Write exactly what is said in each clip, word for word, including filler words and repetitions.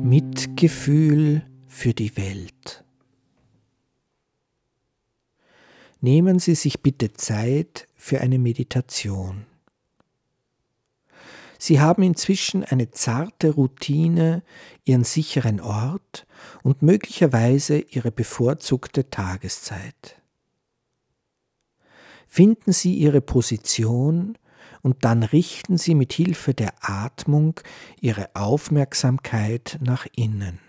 Mitgefühl für die Welt. Nehmen Sie sich bitte Zeit für eine Meditation. Sie haben inzwischen eine zarte Routine, Ihren sicheren Ort und möglicherweise Ihre bevorzugte Tageszeit. Finden Sie Ihre Position und dann richten Sie mit Hilfe der Atmung Ihre Aufmerksamkeit nach innen.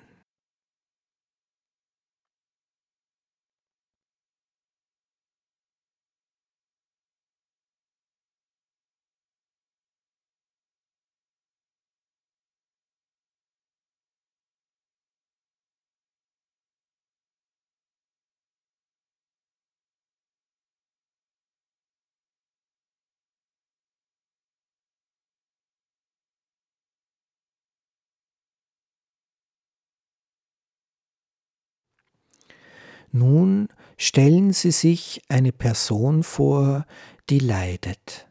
Nun stellen Sie sich eine Person vor, die leidet.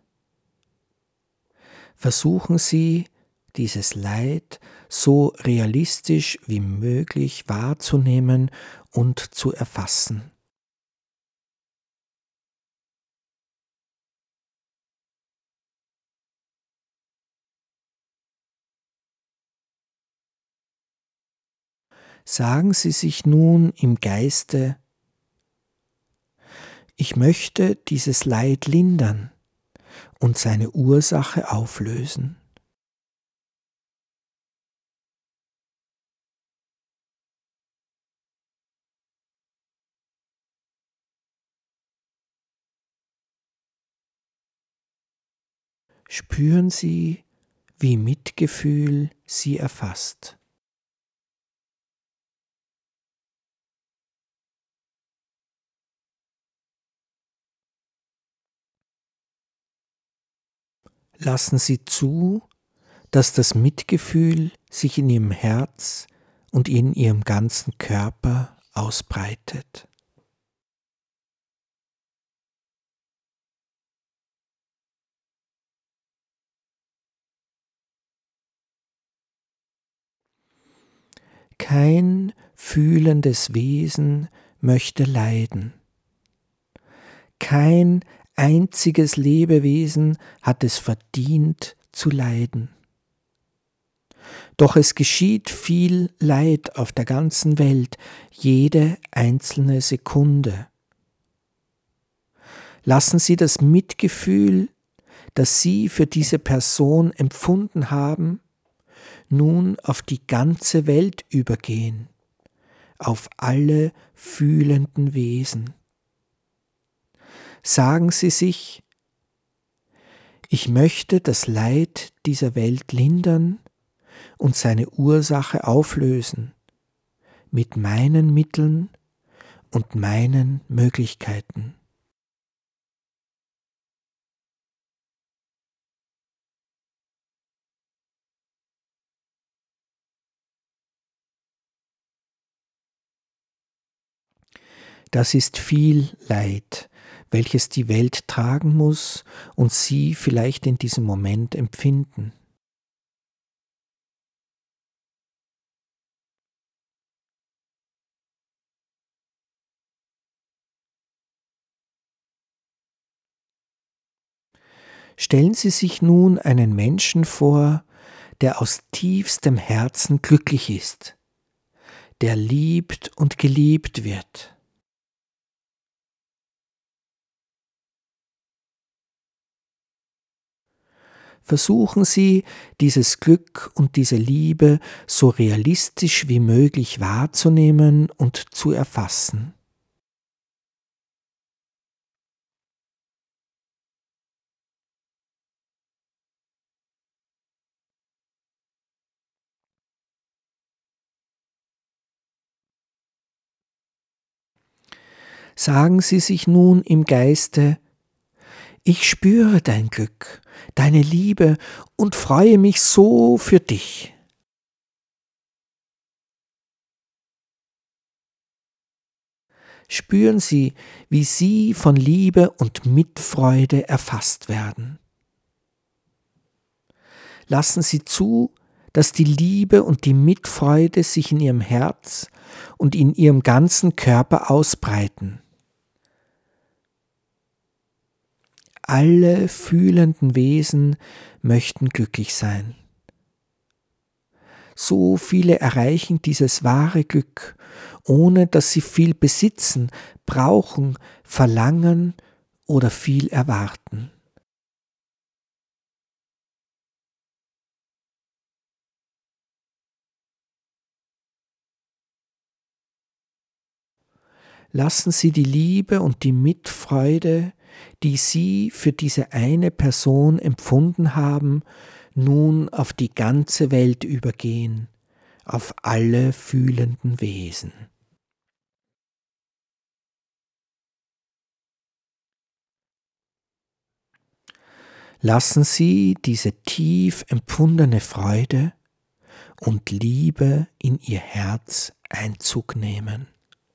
Versuchen Sie, dieses Leid so realistisch wie möglich wahrzunehmen und zu erfassen. Sagen Sie sich nun im Geiste: Ich möchte dieses Leid lindern und seine Ursache auflösen. Spüren Sie, wie Mitgefühl Sie erfasst. Lassen Sie zu, dass das Mitgefühl sich in Ihrem Herz und in Ihrem ganzen Körper ausbreitet. Kein fühlendes Wesen möchte leiden. Kein einziges Lebewesen hat es verdient zu leiden. Doch es geschieht viel Leid auf der ganzen Welt, jede einzelne Sekunde. Lassen Sie das Mitgefühl, das Sie für diese Person empfunden haben, nun auf die ganze Welt übergehen, auf alle fühlenden Wesen. Sagen Sie sich: Ich möchte das Leid dieser Welt lindern und seine Ursache auflösen, mit meinen Mitteln und meinen Möglichkeiten. Das ist viel Leid, welches die Welt tragen muss und Sie vielleicht in diesem Moment empfinden. Stellen Sie sich nun einen Menschen vor, der aus tiefstem Herzen glücklich ist, der liebt und geliebt wird. Versuchen Sie, dieses Glück und diese Liebe so realistisch wie möglich wahrzunehmen und zu erfassen. Sagen Sie sich nun im Geiste: Ich spüre dein Glück, deine Liebe und freue mich so für dich. Spüren Sie, wie Sie von Liebe und Mitfreude erfasst werden. Lassen Sie zu, dass die Liebe und die Mitfreude sich in ihrem Herz und in ihrem ganzen Körper ausbreiten. Alle fühlenden Wesen möchten glücklich sein. So viele erreichen dieses wahre Glück, ohne dass sie viel besitzen, brauchen, verlangen oder viel erwarten. Lassen Sie die Liebe und die Mitfreude, die Sie für diese eine Person empfunden haben, nun auf die ganze Welt übergehen, auf alle fühlenden Wesen. Lassen Sie diese tief empfundene Freude und Liebe in Ihr Herz Einzug nehmen.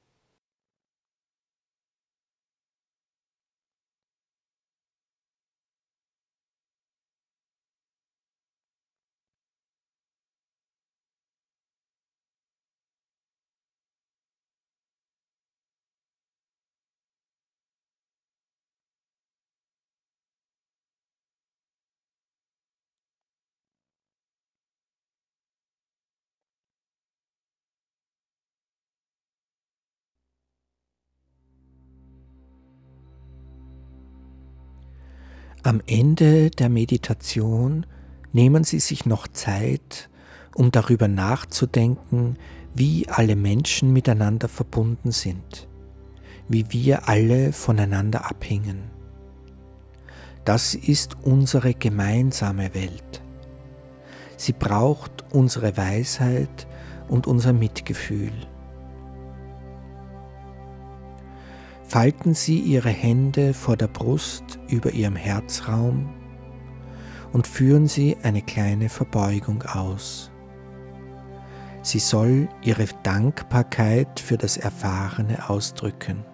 Am Ende der Meditation nehmen Sie sich noch Zeit, um darüber nachzudenken, wie alle Menschen miteinander verbunden sind, wie wir alle voneinander abhängen. Das ist unsere gemeinsame Welt. Sie braucht unsere Weisheit und unser Mitgefühl. Falten Sie Ihre Hände vor der Brust über Ihrem Herzraum und führen Sie eine kleine Verbeugung aus. Sie soll Ihre Dankbarkeit für das Erfahrene ausdrücken.